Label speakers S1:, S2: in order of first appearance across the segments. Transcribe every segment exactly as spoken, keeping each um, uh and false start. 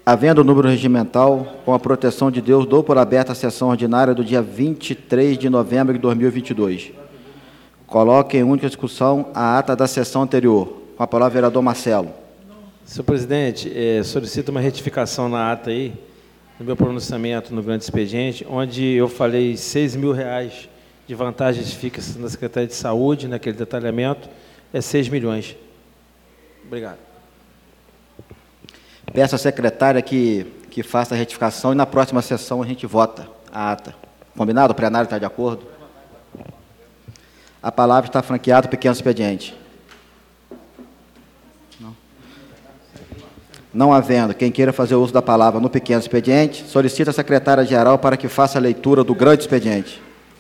S1: Havendo o número regimental, com a proteção de Deus, dou por aberta a sessão ordinária do dia vinte e três de novembro de dois mil e vinte e dois. Coloque em única discussão a ata da sessão anterior. Com a palavra, vereador Marcelo.
S2: Senhor presidente, eh, solicito uma retificação na ata aí, no meu pronunciamento no grande expediente, onde eu falei seis mil reais de vantagens fixas na Secretaria de Saúde, naquele detalhamento, é seis milhões. Obrigado.
S1: Peço à secretária que, que faça a retificação e na próxima sessão a gente vota a ata. Combinado? O plenário está de acordo? A palavra está franqueada, pequeno expediente. Não. Não havendo quem queira fazer uso da palavra no pequeno expediente, solicito a secretária-geral para que faça a leitura do grande expediente.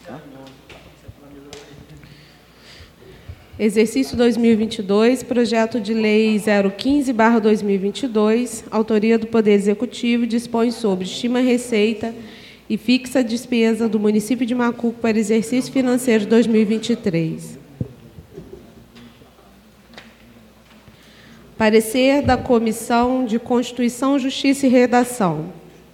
S3: Exercício dois mil e vinte e dois, projeto de lei zero quinze barra dois mil e vinte e dois, autoria do Poder Executivo, dispõe sobre estima receita e fixa a despesa do município de Macuco para exercício financeiro de dois mil e vinte e três. Parecer da Comissão de Constituição, Justiça e Redação.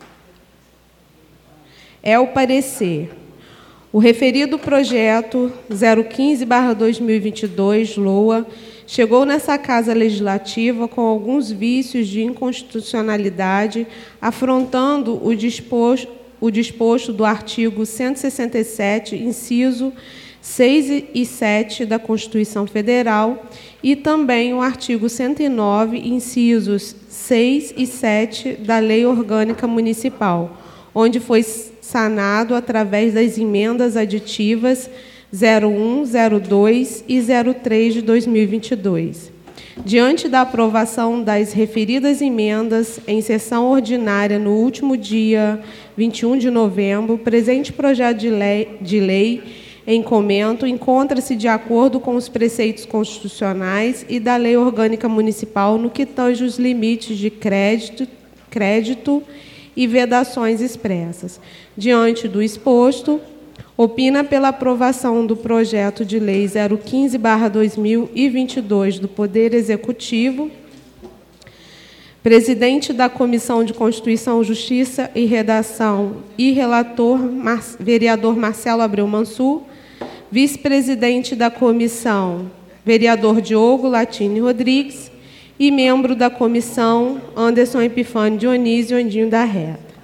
S3: É o parecer. O referido projeto zero quinze barra dois mil e vinte e dois, LOA, chegou nessa Casa Legislativa com alguns vícios de inconstitucionalidade, afrontando o disposto, o disposto do artigo cento e sessenta e sete, inciso seis e sete da Constituição Federal, e também o artigo cento e nove, incisos seis e sete da Lei Orgânica Municipal, onde foi sanado através das emendas aditivas zero um, zero dois e zero três de dois mil e vinte e dois. Diante da aprovação das referidas emendas em sessão ordinária no último dia vinte e um de novembro, o presente projeto de lei, de lei em comento encontra-se de acordo com os preceitos constitucionais e da Lei Orgânica Municipal no que tange os limites de crédito, crédito e vedações expressas. Diante do exposto, opina pela aprovação do projeto de lei zero quinze barra dois mil e vinte e dois do Poder Executivo, presidente da Comissão de Constituição, Justiça e Redação e relator, Mar- vereador Marcelo Abreu Mansur, vice-presidente da comissão, vereador Diogo Latini Rodrigues, e membro da comissão, Anderson Epifânio Dionísio Andinho da Reta.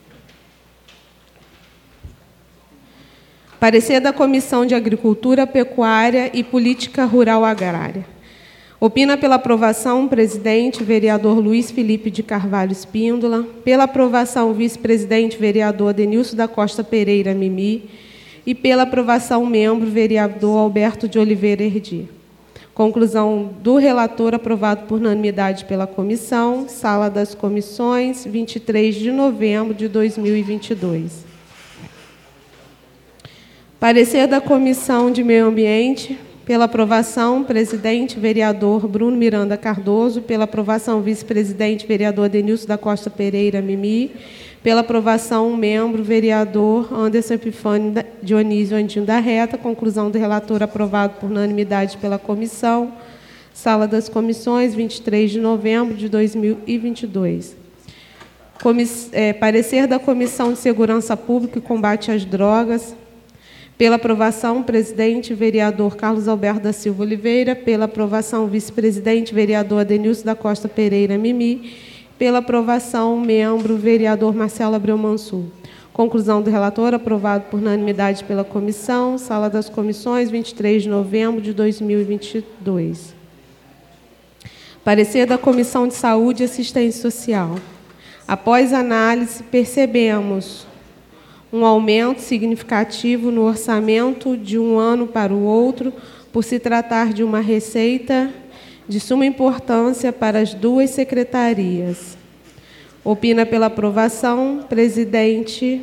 S3: Parecer da Comissão de Agricultura, Pecuária e Política Rural Agrária. Opina pela aprovação o presidente, vereador Luiz Felipe de Carvalho Espíndola, pela aprovação o vice-presidente, vereador Denilson da Costa Pereira Mimi, e pela aprovação o membro, vereador Alberto de Oliveira Erdi. Conclusão do relator, aprovado por unanimidade pela comissão, sala das comissões, vinte e três de novembro de dois mil e vinte e dois. Parecer da Comissão de Meio Ambiente, pela aprovação, presidente, vereador Bruno Miranda Cardoso, pela aprovação, vice-presidente, vereador Denilson da Costa Pereira Mimi, pela aprovação, membro, vereador Anderson Epifânio Dionísio Andinho da Reta. Conclusão do relator, aprovado por unanimidade pela comissão. Sala das comissões, vinte e três de novembro de dois mil e vinte e dois. Comiss, é, parecer da Comissão de Segurança Pública e Combate às Drogas, pela aprovação, presidente, vereador Carlos Alberto da Silva Oliveira, pela aprovação, vice-presidente, vereador Adenilson da Costa Pereira Mimi, pela aprovação, membro, vereador Marcelo Abreu Mansur. Conclusão do relator, aprovado por unanimidade pela comissão, sala das comissões, vinte e três de novembro de dois mil e vinte e dois. Parecer da Comissão de Saúde e Assistência Social. Após análise, percebemos um aumento significativo no orçamento de um ano para o outro, por se tratar de uma receita de suma importância para as duas secretarias. Opina pela aprovação, presidente,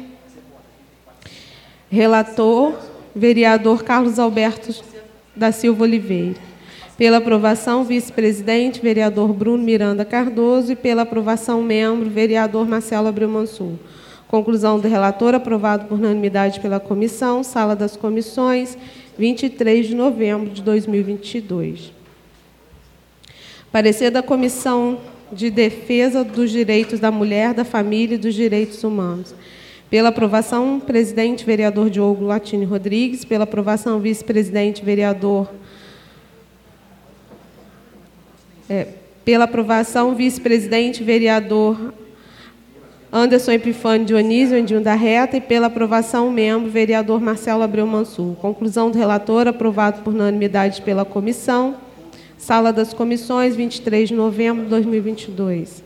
S3: relator, vereador Carlos Alberto da Silva Oliveira. Pela aprovação, vice-presidente, vereador Bruno Miranda Cardoso, e pela aprovação, membro, vereador Marcelo Abreu Mansur. Conclusão do relator, aprovado por unanimidade pela comissão, sala das comissões, vinte e três de novembro de dois mil e vinte e dois. Parecer da Comissão de Defesa dos Direitos da Mulher, da Família e dos Direitos Humanos. Pela aprovação, presidente, vereador Diogo Latini Rodrigues. Pela aprovação, vice-presidente, vereador... É, pela aprovação, vice-presidente, vereador Anderson Epifânio Dionísio Andinho da Reta. E pela aprovação, membro, vereador Marcelo Abreu Mansur. Conclusão do relator, aprovado por unanimidade pela comissão. Sala das Comissões, vinte e três de novembro de dois mil e vinte e dois.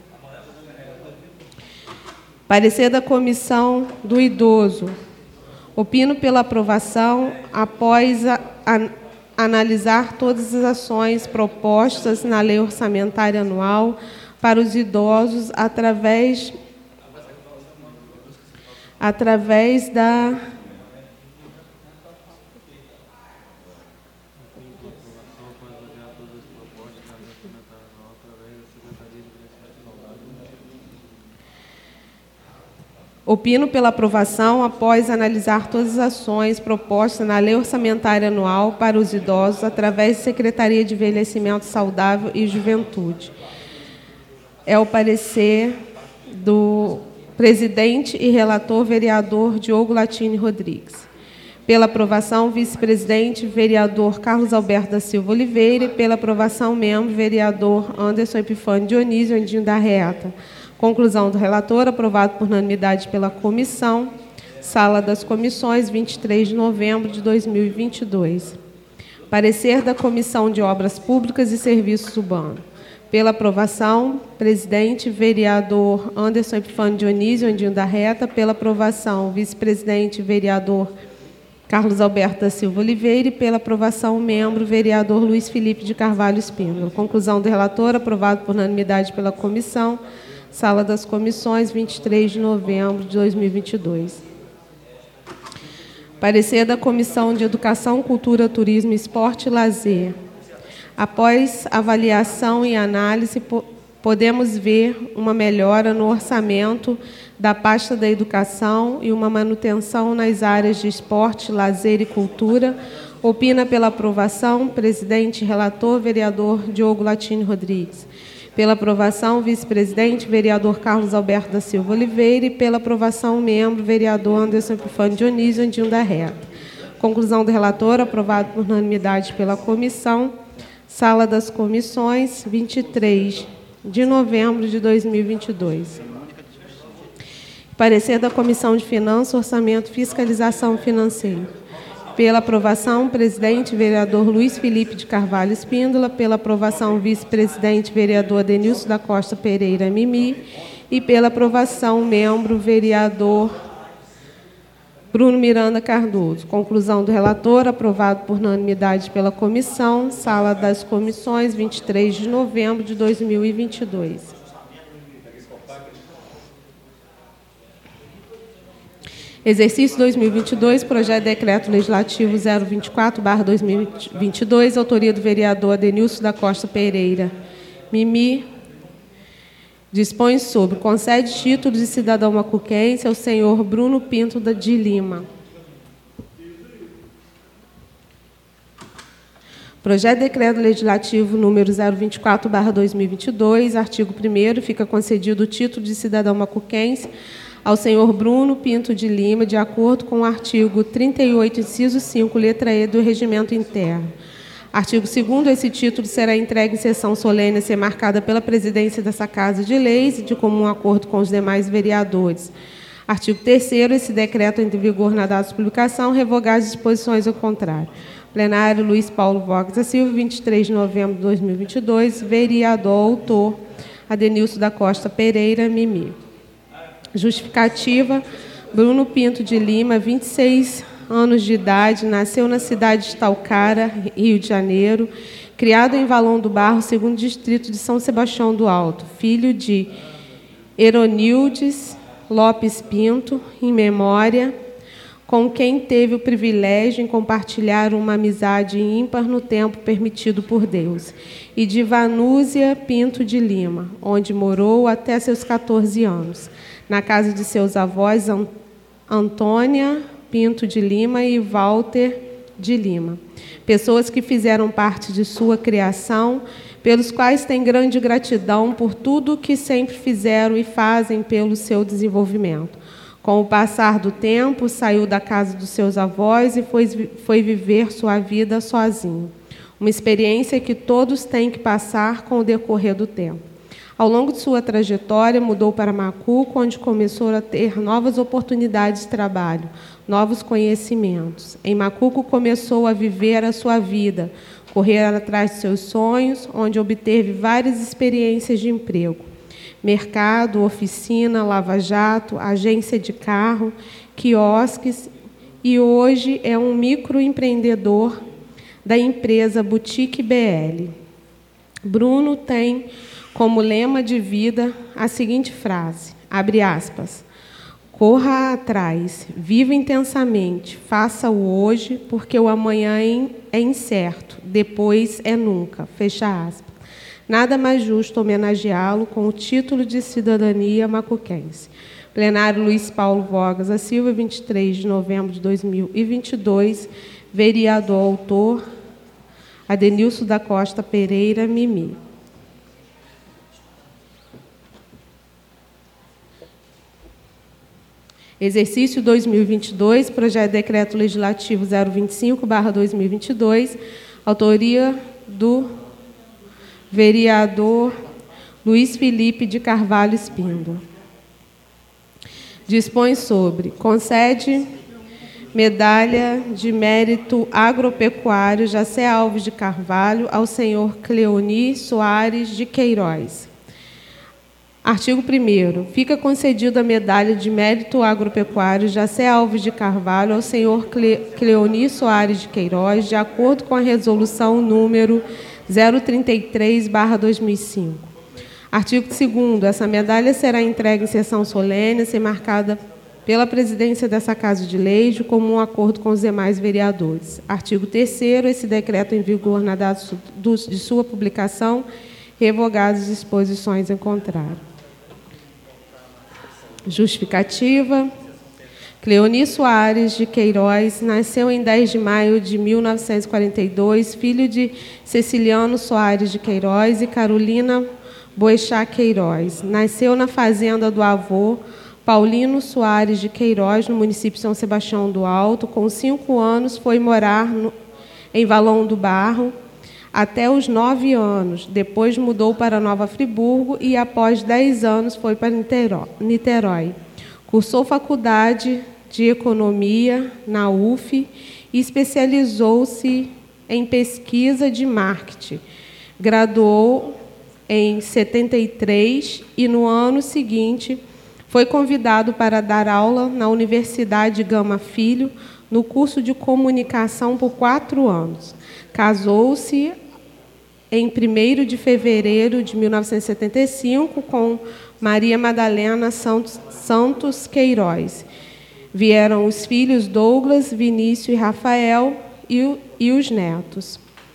S3: Parecer da Comissão do Idoso. Opino pela aprovação após a, a, analisar todas as ações propostas na Lei Orçamentária Anual para os idosos através, através da... Opino pela aprovação após analisar todas as ações propostas na Lei Orçamentária Anual para os idosos através da Secretaria de Envelhecimento Saudável e Juventude. É o parecer do presidente e relator, vereador Diogo Latini Rodrigues. Pela aprovação, vice-presidente, vereador Carlos Alberto da Silva Oliveira. E pela aprovação, membro, vereador Anderson Epifânio Dionísio Andinho da Reta. Conclusão do relator, aprovado por unanimidade pela comissão. Sala das Comissões, vinte e três de novembro de dois mil e vinte e dois. Parecer da Comissão de Obras Públicas e Serviços Urbanos. Pela aprovação, presidente, vereador Anderson Epifânio Dionísio Andinho da Reta. Pela aprovação, vice-presidente, vereador Carlos Alberto da Silva Oliveira. E pela aprovação, membro, vereador Luiz Felipe de Carvalho Espíndola. Conclusão do relator, aprovado por unanimidade pela comissão. Sala das Comissões, vinte e três de novembro de dois mil e vinte e dois. Parecer da Comissão de Educação, Cultura, Turismo, Esporte e Lazer. Após avaliação e análise, po- podemos ver uma melhora no orçamento da pasta da educação e uma manutenção nas áreas de esporte, lazer e cultura. Opina pela aprovação, presidente e relator, vereador Diogo Latini Rodrigues. Pela aprovação, vice-presidente, vereador Carlos Alberto da Silva Oliveira. E pela aprovação, membro, vereador Anderson Epifânio Dionísio Andinho da Reta. Conclusão do relator, aprovado por unanimidade pela comissão. Sala das Comissões, vinte e três de novembro de dois mil e vinte e dois. Parecer da Comissão de Finanças, Orçamento e Fiscalização Financeira. Pela aprovação, presidente, vereador Luiz Felipe de Carvalho Espíndola. Pela aprovação, vice-presidente, vereador Denilson da Costa Pereira Mimi. E pela aprovação, membro, vereador Bruno Miranda Cardoso. Conclusão do relator, aprovado por unanimidade pela comissão. Sala das Comissões, vinte e três de novembro de dois mil e vinte e dois. Exercício dois mil e vinte e dois, projeto de decreto legislativo zero vinte e quatro barra dois mil e vinte e dois, autoria do vereador Adenilson da Costa Pereira Mimi, dispõe sobre, concede título de cidadão macuquense ao senhor Bruno Pinto de Lima. Projeto de decreto legislativo número zero vinte e quatro barra dois mil e vinte e dois, artigo primeiro, fica concedido o título de cidadão macuquense ao senhor Bruno Pinto de Lima, de acordo com o artigo trinta e oito, inciso cinco, letra E do Regimento Interno. Artigo segundo, esse título será entregue em sessão solene a ser marcada pela presidência dessa Casa de Leis e de comum acordo com os demais vereadores. Artigo terceiro, esse decreto entra em vigor na data de publicação, revogar as disposições ao contrário. Plenário Luiz Paulo Vox da Silva, vinte e três de novembro de dois mil e vinte e dois, vereador autor Adenilson da Costa Pereira Mimi. Justificativa, Bruno Pinto de Lima, vinte e seis anos de idade, nasceu na cidade de Talcara, Rio de Janeiro, criado em Valão do Barro, segundo distrito de São Sebastião do Alto, filho de Eronildes Lopes Pinto, em memória, com quem teve o privilégio em compartilhar uma amizade ímpar no tempo permitido por Deus, e de Vanúzia Pinto de Lima, onde morou até seus catorze anos. Na casa de seus avós, Antônia Pinto de Lima e Walter de Lima. Pessoas que fizeram parte de sua criação, pelos quais tem grande gratidão por tudo que sempre fizeram e fazem pelo seu desenvolvimento. Com o passar do tempo, saiu da casa dos seus avós e foi, foi viver sua vida sozinho. Uma experiência que todos têm que passar com o decorrer do tempo. Ao longo de sua trajetória, mudou para Macuco, onde começou a ter novas oportunidades de trabalho, novos conhecimentos. Em Macuco, começou a viver a sua vida, correr atrás de seus sonhos, onde obteve várias experiências de emprego. Mercado, oficina, lava-jato, agência de carro, quiosques, e hoje é um microempreendedor da empresa Boutique B L. Bruno tem como lema de vida a seguinte frase, abre aspas, corra atrás, viva intensamente, faça-o hoje, porque o amanhã é incerto, depois é nunca, fecha aspas. Nada mais justo homenageá-lo com o título de cidadania macuquense. Plenário Luiz Paulo Vogas da Silva, vinte e três de novembro de dois mil e vinte e dois, vereador autor, Adenilson da Costa Pereira, Mimi. Exercício dois mil e vinte e dois, projeto de decreto legislativo zero vinte e cinco barra dois mil e vinte e dois, autoria do vereador Luiz Felipe de Carvalho Espíndola. Dispõe sobre, concede medalha de mérito agropecuário Jacé Alves de Carvalho ao senhor Cleoni Soares de Queiroz. Artigo primeiro. Fica concedida a medalha de mérito agropecuário Jacé Alves de Carvalho ao senhor Cleoni Soares de Queiroz, de acordo com a resolução número zero trinta e três barra dois mil e cinco. Artigo segundo. Essa medalha será entregue em sessão solene, a ser marcada pela presidência dessa Casa de Leis, de comum acordo com os demais vereadores. Artigo terceiro. Esse decreto em vigor na data de sua publicação, revogadas as disposições em contrário. Justificativa. Cleoni Soares de Queiroz nasceu em dez de maio de mil novecentos e quarenta e dois, filho de Ceciliano Soares de Queiroz e Carolina Boechat Queiroz. Nasceu na fazenda do avô, Paulino Soares de Queiroz, no município de São Sebastião do Alto. Com cinco anos, foi morar no, em Valão do Barro, até os nove anos. Depois mudou para Nova Friburgo e, após dez anos, foi para Niterói. Cursou faculdade de Economia na U F e especializou-se em pesquisa de marketing. Graduou em setenta e três e, no ano seguinte, foi convidado para dar aula na Universidade Gama Filho, no curso de comunicação por quatro anos. Casou-se em primeiro de fevereiro de mil novecentos e setenta e cinco com Maria Madalena Santos, Santos Queiroz. Vieram os filhos Douglas, Vinícius e Rafael e, e os netos.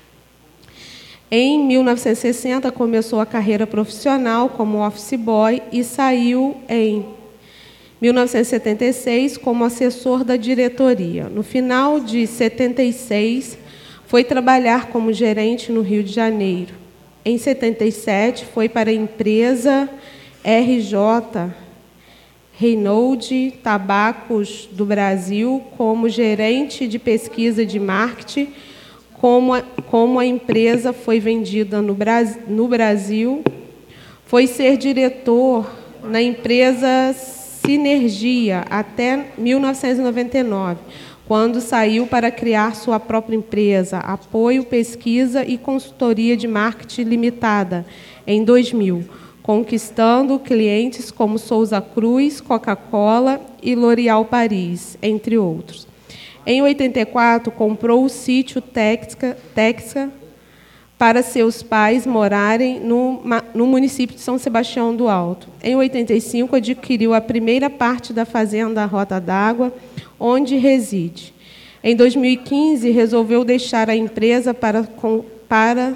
S3: Em mil novecentos e sessenta, começou a carreira profissional como office boy e saiu em mil novecentos e setenta e seis como assessor da diretoria. No final de setenta e seis, foi trabalhar como gerente no Rio de Janeiro. Em setenta e sete, foi para a empresa R J Reynolds Tabacos do Brasil como gerente de pesquisa de marketing. Como a, como a empresa foi vendida no, Bras, no Brasil, foi ser diretor na empresa Sinergia até mil novecentos e noventa e nove, quando saiu para criar sua própria empresa, Apoio, Pesquisa e Consultoria de Marketing Limitada, em dois mil, conquistando clientes como Souza Cruz, Coca-Cola e L'Oréal Paris, entre outros. Em oitenta e quatro, comprou o sítio Texca, Texca para seus pais morarem no, no município de São Sebastião do Alto. Em oitenta e cinco, adquiriu a primeira parte da fazenda Rota d'Água, onde reside. Em dois mil e quinze, resolveu deixar a empresa para... para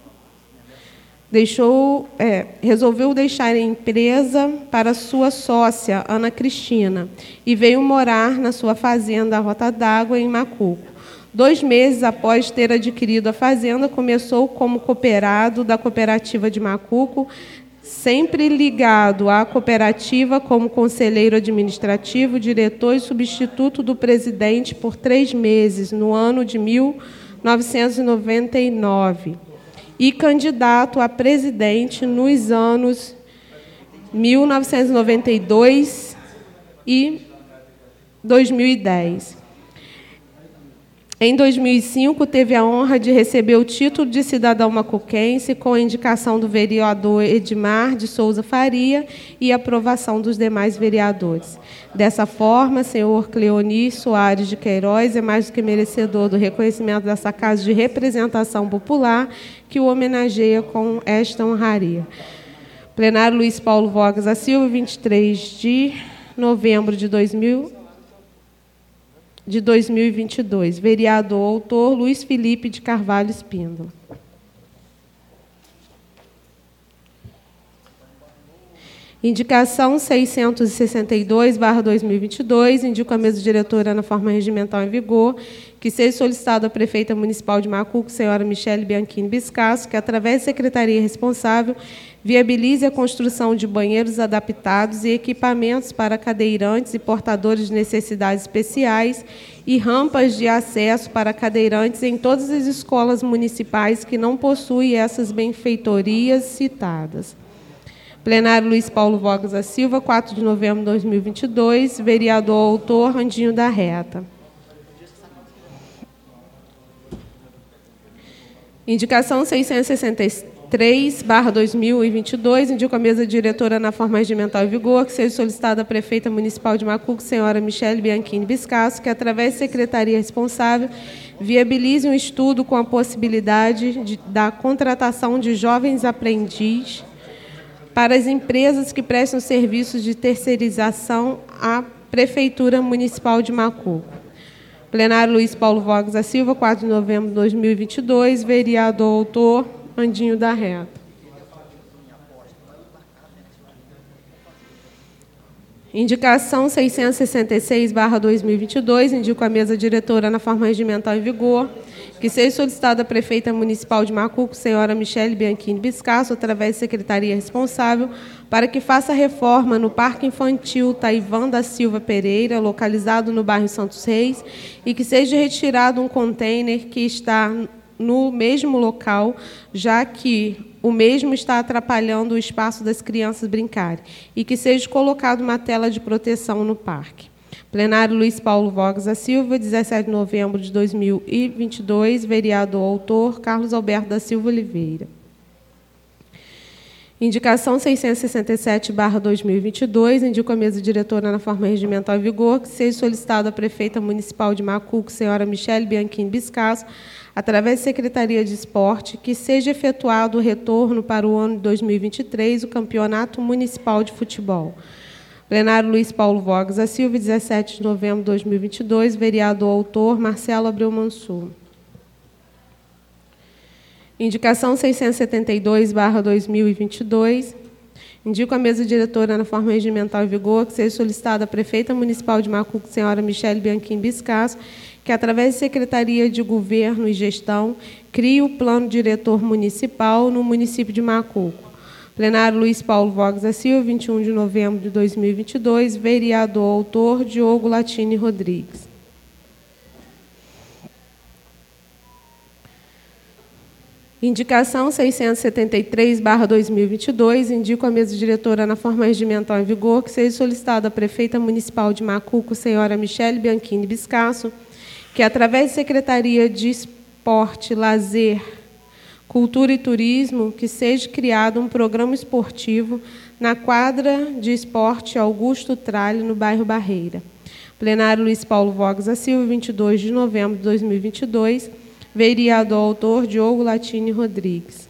S3: Deixou, é, resolveu deixar a empresa para sua sócia, Ana Cristina, e veio morar na sua fazenda Rota d'Água, em Macuco. Dois meses após ter adquirido a fazenda, começou como cooperado da cooperativa de Macuco, sempre ligado à cooperativa como conselheiro administrativo, diretor e substituto do presidente por três meses, no ano de mil novecentos e noventa e nove, e candidato a presidente nos anos mil novecentos e noventa e dois e dois mil e dez. Em dois mil e cinco, teve a honra de receber o título de cidadão macuquense com a indicação do vereador Edmar de Souza Faria e aprovação dos demais vereadores. Dessa forma, senhor Cleoni Soares de Queiroz é mais do que merecedor do reconhecimento dessa Casa de Representação Popular, que o homenageia com esta honraria. Plenário Luiz Paulo Vogas da Silva, vinte e três de novembro de dois mil de dois mil e vinte e dois. Vereador autor Luiz Felipe de Carvalho Espíndola. Indicação seiscentos e sessenta e dois barra dois mil e vinte e dois, indico a mesa diretora na forma regimental em vigor, que seja solicitado à prefeita municipal de Macuco, senhora Michele Bianchini Biscasso, que, através da secretaria responsável, viabilize a construção de banheiros adaptados e equipamentos para cadeirantes e portadores de necessidades especiais e rampas de acesso para cadeirantes em todas as escolas municipais que não possuem essas benfeitorias citadas. Plenário Luiz Paulo Vogas da Silva, quatro de novembro de dois mil e vinte e dois, vereador autor Randinho da Reta. Indicação seiscentos e sessenta e três barra dois mil e vinte e dois, indico a mesa diretora na forma regimental em vigor, que seja solicitada à prefeita municipal de Macuco, senhora Michele Bianchini Biscasso, que, através da secretaria responsável, viabilize um estudo com a possibilidade de, da contratação de jovens aprendizes para as empresas que prestam serviços de terceirização à Prefeitura Municipal de Macuco. Plenário Luiz Paulo Vogas da Silva, quatro de novembro de dois mil e vinte e dois, vereador autor Andinho da Reta. Indicação seiscentos e sessenta e seis barra dois mil e vinte e dois, indico a mesa diretora na forma regimental em vigor, que seja solicitada à prefeita municipal de Macuco, senhora Michele Bianchini Biscasso, através da secretaria responsável, para que faça reforma no Parque Infantil Taivan da Silva Pereira, localizado no bairro Santos Reis, e que seja retirado um container que está no mesmo local, já que o mesmo está atrapalhando o espaço das crianças brincarem, e que seja colocado uma tela de proteção no parque. Plenário Luiz Paulo Vogas da Silva, dezessete de novembro de dois mil e vinte e dois, vereador autor Carlos Alberto da Silva Oliveira. Indicação seiscentos e sessenta e sete barra dois mil e vinte e dois, indico a mesa diretora na forma regimental em vigor, que seja solicitado à prefeita municipal de Macuco, senhora Michele Bianchini Biscasso, através da Secretaria de Esporte, que seja efetuado o retorno para o ano de dois mil e vinte e três, o Campeonato Municipal de Futebol. Plenário Luiz Paulo Vogas da Silva, dezessete de novembro de dois mil e vinte e dois, vereador autor Marcelo Abreu Mansur. Indicação seiscentos e setenta e dois barra dois mil e vinte e dois, indico a mesa diretora na forma regimental em vigor, que seja solicitada à prefeita municipal de Macuco, senhora Michele Bianchini Biscasso, que, através da Secretaria de Governo e Gestão, crie o plano diretor municipal no município de Macuco. Plenário Luiz Paulo Vogas da Silva, vinte e um de novembro de dois mil e vinte e dois, vereador autor Diogo Latini Rodrigues. Indicação seiscentos e setenta e três barra dois mil e vinte e dois, indico a mesa diretora na forma regimental em vigor, que seja solicitada à prefeita municipal de Macuco, senhora Michele Bianchini Biscasso, que, através da Secretaria de Esporte, Lazer, Cultura e Turismo, que seja criado um programa esportivo na quadra de esporte Augusto Tralli, no bairro Barreira. Plenário Luiz Paulo Vogas da Silva, vinte e dois de novembro de dois mil e vinte e dois, vereador autor Diogo Latini Rodrigues.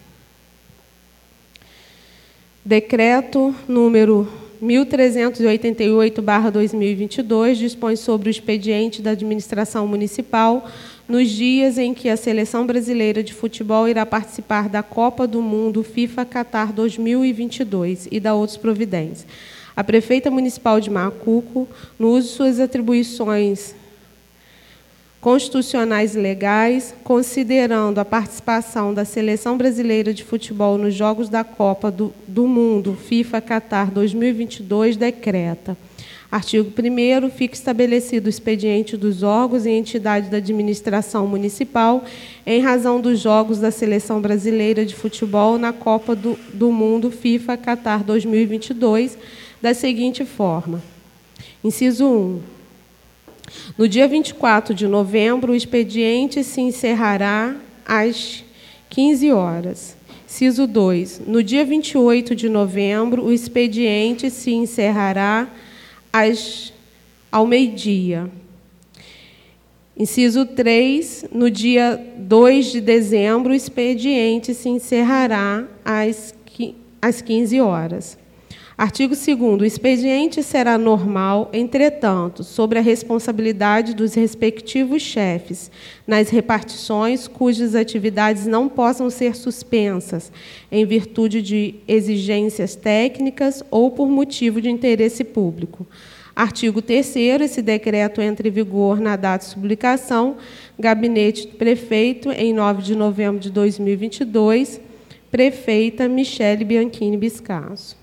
S3: Decreto número mil trezentos e oitenta e oito barra dois mil e vinte e dois dispõe sobre o expediente da administração municipal nos dias em que a Seleção Brasileira de Futebol irá participar da Copa do Mundo FIFA Qatar dois mil e vinte e dois e da outras providências. A prefeita municipal de Macuco, no uso de suas atribuições constitucionais e legais, considerando a participação da Seleção Brasileira de Futebol nos Jogos da Copa do, do Mundo, FIFA Qatar dois mil e vinte e dois, decreta. Artigo primeiro, fica estabelecido o expediente dos órgãos e entidades da administração municipal em razão dos Jogos da Seleção Brasileira de Futebol na Copa do, do Mundo, FIFA Qatar dois mil e vinte e dois, da seguinte forma. Inciso um. No dia vinte e quatro de novembro, o expediente se encerrará às quinze horas. Inciso dois. No dia vinte e oito de novembro, o expediente se encerrará às, ao meio-dia. Inciso três. No dia dois de dezembro, o expediente se encerrará às, às quinze horas. Artigo segundo. O expediente será normal, entretanto, sobre a responsabilidade dos respectivos chefes, nas repartições cujas atividades não possam ser suspensas, em virtude de exigências técnicas ou por motivo de interesse público. Artigo terceiro. Esse decreto entra em vigor na data de publicação. Gabinete do Prefeito, em nove de novembro de dois mil e vinte e dois. Prefeita Michele Bianchini Biscasso.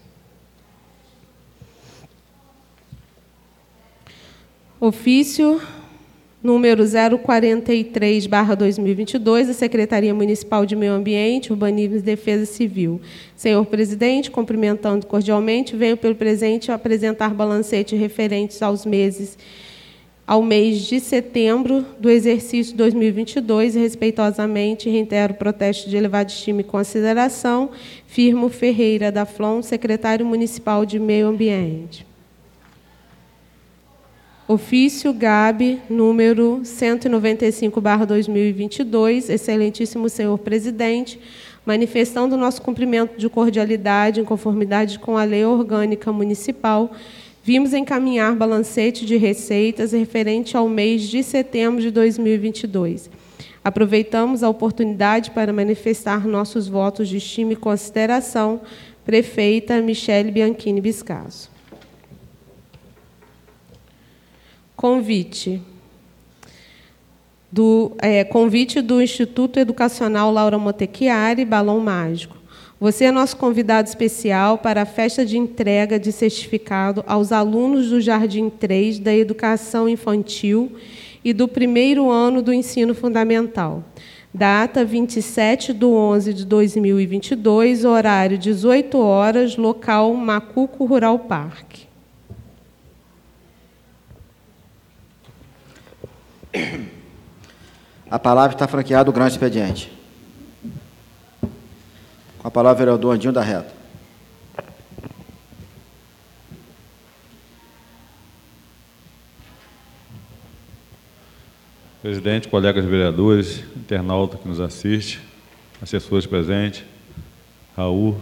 S3: Ofício número zero quarenta e três barra dois mil e vinte e dois, da Secretaria Municipal de Meio Ambiente, Urbanismo e Defesa Civil. Senhor presidente, cumprimentando cordialmente, venho pelo presente apresentar balancete referentes aos meses, ao mês de setembro do exercício dois mil e vinte e dois, e respeitosamente reitero o protesto de elevada estima e consideração. Firmo Ferreira da Flon, secretário municipal de Meio Ambiente. Ofício G A B, número cento e noventa e cinco barra dois mil e vinte e dois, excelentíssimo senhor presidente, manifestando o nosso cumprimento de cordialidade em conformidade com a lei orgânica municipal, vimos encaminhar balancete de receitas referente ao mês de setembro de dois mil e vinte e dois. Aproveitamos a oportunidade para manifestar nossos votos de estima e consideração. Prefeita Michele Bianchini Biscasso. Convite do, é, convite do Instituto Educacional Laura Motecchiari, Balão Mágico. Você é nosso convidado especial para a festa de entrega de certificado aos alunos do Jardim três da Educação Infantil e do primeiro ano do Ensino Fundamental. Data vinte e sete de onze de dois mil e vinte e dois, horário dezoito horas, local Macuco Rural Park.
S1: A palavra está franqueada o grande expediente. Com a palavra, o vereador Andinho da Reta.
S4: Presidente, colegas vereadores, internauta que nos assiste, assessores presentes, Raul.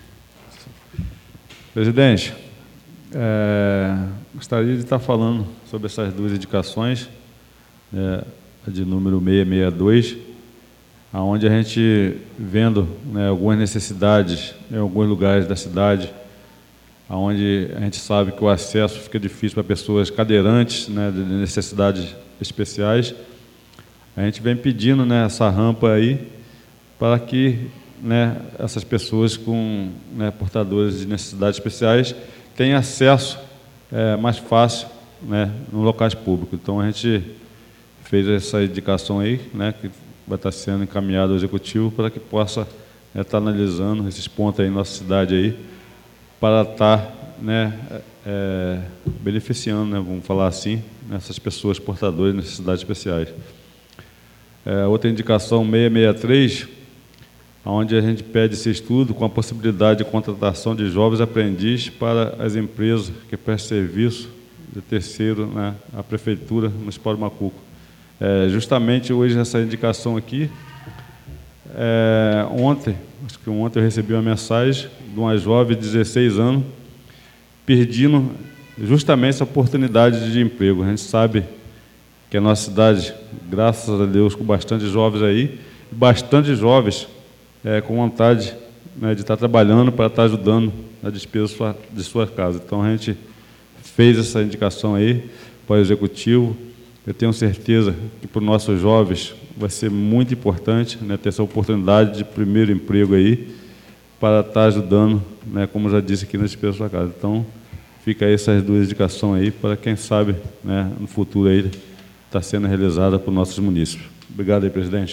S4: Presidente, é, gostaria de estar falando sobre essas duas indicações, é, a de número seiscentos e sessenta e dois, onde a gente, vendo, né, algumas necessidades em alguns lugares da cidade, onde a gente sabe que o acesso fica difícil para pessoas cadeirantes, né, de necessidades especiais, a gente vem pedindo, né, essa rampa aí para que, né, essas pessoas com, né, portadores de necessidades especiais tenham acesso é, mais fácil, né, nos locais públicos. Então, a gente fez essa indicação aí, né, que vai estar sendo encaminhado ao Executivo para que possa, né, estar analisando esses pontos aí na nossa cidade aí, para estar, né, é, beneficiando, né, vamos falar assim, essas pessoas portadoras de necessidades especiais. É, outra indicação, seiscentos e sessenta e três, onde a gente pede esse estudo com a possibilidade de contratação de jovens aprendizes para as empresas que prestam serviço de terceiro, né, à Prefeitura Municipal de Macuco. É, justamente hoje essa indicação aqui, é, ontem, acho que ontem eu recebi uma mensagem de uma jovem de dezesseis anos, perdendo justamente essa oportunidade de emprego. A gente sabe que a nossa cidade, graças a Deus, com bastante jovens aí, bastante jovens é, com vontade, né, de estar trabalhando para estar ajudando na despesa de sua, de sua casa. Então, a gente fez essa indicação aí para o Executivo, Eu tenho certeza que para os nossos jovens vai ser muito importante, né, ter essa oportunidade de primeiro emprego aí, para estar ajudando, né, como já disse aqui nas despesas da casa. Então, fica aí essas duas indicações aí, para quem sabe, né, no futuro aí, está sendo realizada por nossos munícipes. Obrigado aí, presidente.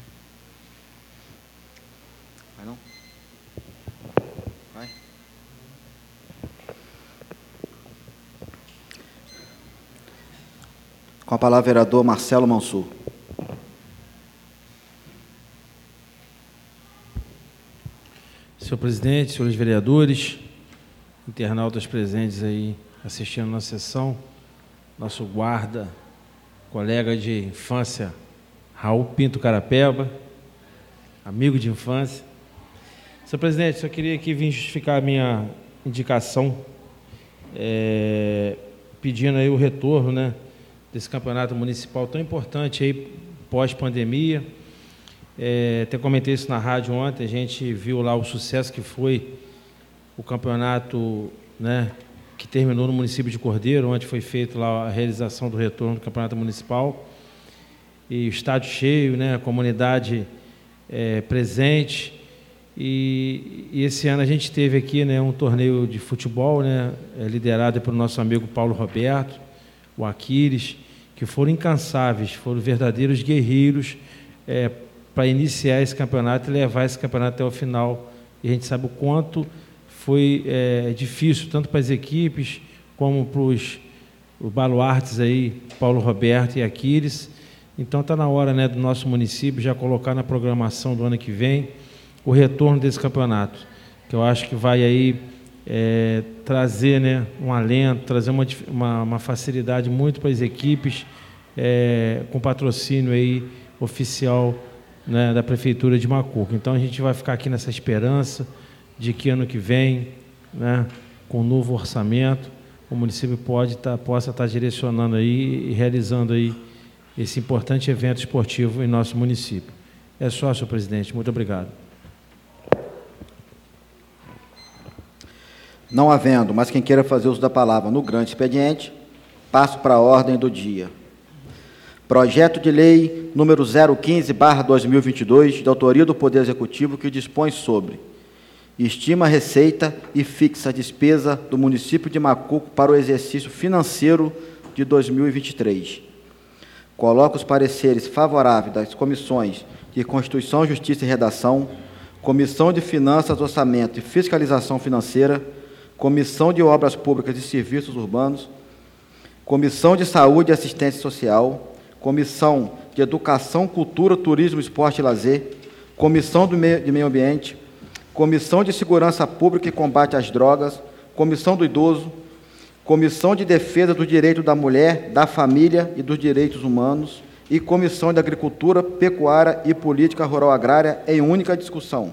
S1: Vai não? Vai. Com a palavra, vereador Marcelo Mansur.
S2: Senhor presidente, senhores vereadores, internautas presentes aí assistindo a nossa sessão, nosso guarda, colega de infância, Raul Pinto Carapeba, amigo de infância. Senhor presidente, só queria aqui vir justificar a minha indicação, é, pedindo aí o retorno, né, desse campeonato municipal tão importante aí pós-pandemia. É, até comentei isso na rádio ontem, a gente viu lá o sucesso que foi o campeonato, né, que terminou no município de Cordeiro, onde foi feita lá a realização do retorno do campeonato municipal, e o estádio cheio, né, a comunidade é, presente, e, e esse ano a gente teve aqui, né, um torneio de futebol, né, liderado pelo nosso amigo Paulo Roberto, o Aquiles, que foram incansáveis, foram verdadeiros guerreiros, é, para iniciar esse campeonato e levar esse campeonato até o final. E a gente sabe o quanto foi é, difícil, tanto para as equipes, como para os baluartes aí, Paulo Roberto e Aquiles. Então está na hora, né, do nosso município já colocar na programação do ano que vem o retorno desse campeonato, que eu acho que vai aí é, trazer, né, um alento, trazer uma, uma, uma facilidade muito para as equipes, é, com patrocínio aí oficial, né, da Prefeitura de Macuco. Então, a gente vai ficar aqui nessa esperança de que ano que vem, né, com um novo orçamento, o município pode tá, possa estar direcionando aí e realizando aí esse importante evento esportivo em nosso município. É só, senhor presidente. Muito obrigado.
S1: Não havendo, mas quem queira fazer uso da palavra no grande expediente, passo para a ordem do dia. Projeto de lei número zero quinze barra dois mil e vinte e dois, de autoria do Poder Executivo, que dispõe sobre: estima a receita e fixa a despesa do município de Macuco para o exercício financeiro de dois mil e vinte e três. Coloco os pareceres favoráveis das comissões de Constituição, Justiça e Redação, Comissão de Finanças, Orçamento e Fiscalização Financeira, Comissão de Obras Públicas e Serviços Urbanos, Comissão de Saúde e Assistência Social, Comissão de Educação, Cultura, Turismo, Esporte e Lazer, Comissão do Meio, de Meio Ambiente, Comissão de Segurança Pública e Combate às Drogas, Comissão do Idoso, Comissão de Defesa do Direito da Mulher, da Família e dos Direitos Humanos e Comissão de Agricultura, Pecuária e Política Rural Agrária em única discussão.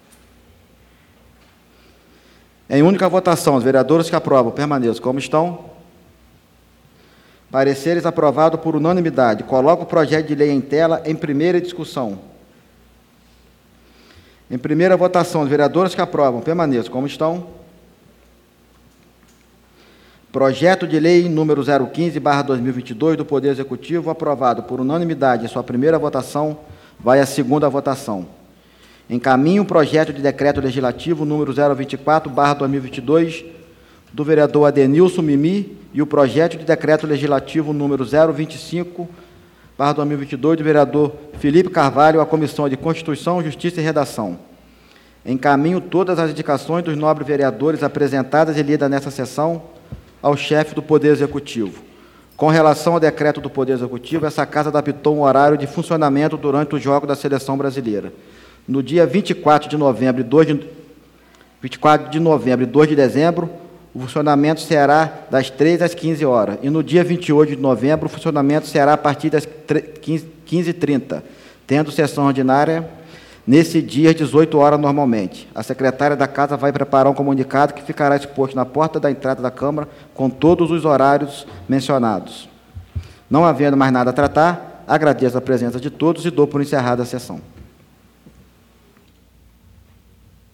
S1: Em única votação, os vereadores que aprovam permaneçam como estão. Pareceres aprovados por unanimidade. Coloco o projeto de lei em tela em primeira discussão. Em primeira votação, os vereadores que aprovam permaneçam como estão. Projeto de lei número zero quinze barra dois mil e vinte e dois do Poder Executivo, aprovado por unanimidade em sua primeira votação, vai à segunda votação. Encaminho o projeto de decreto legislativo número zero vinte e quatro barra dois mil e vinte e dois, do vereador Adenilson Mimi, e o projeto de decreto legislativo número zero vinte e cinco barra dois mil e vinte e dois, do vereador Felipe Carvalho, à Comissão de Constituição, Justiça e Redação. Encaminho todas as indicações dos nobres vereadores apresentadas e lidas nessa sessão ao chefe do Poder Executivo. Com relação ao decreto do Poder Executivo, essa Casa adaptou um horário de funcionamento durante o jogo da Seleção Brasileira. No dia vinte e quatro de novembro e dois de, vinte e quatro de novembro e dois de dezembro, o funcionamento será das três às quinze horas. E no dia vinte e oito de novembro, o funcionamento será a partir das quinze e trinta, tendo sessão ordinária nesse dia às dezoito horas normalmente. A secretária da Casa vai preparar um comunicado que ficará exposto na porta da entrada da Câmara com todos os horários mencionados. Não havendo mais nada a tratar, agradeço a presença de todos e dou por encerrada a sessão.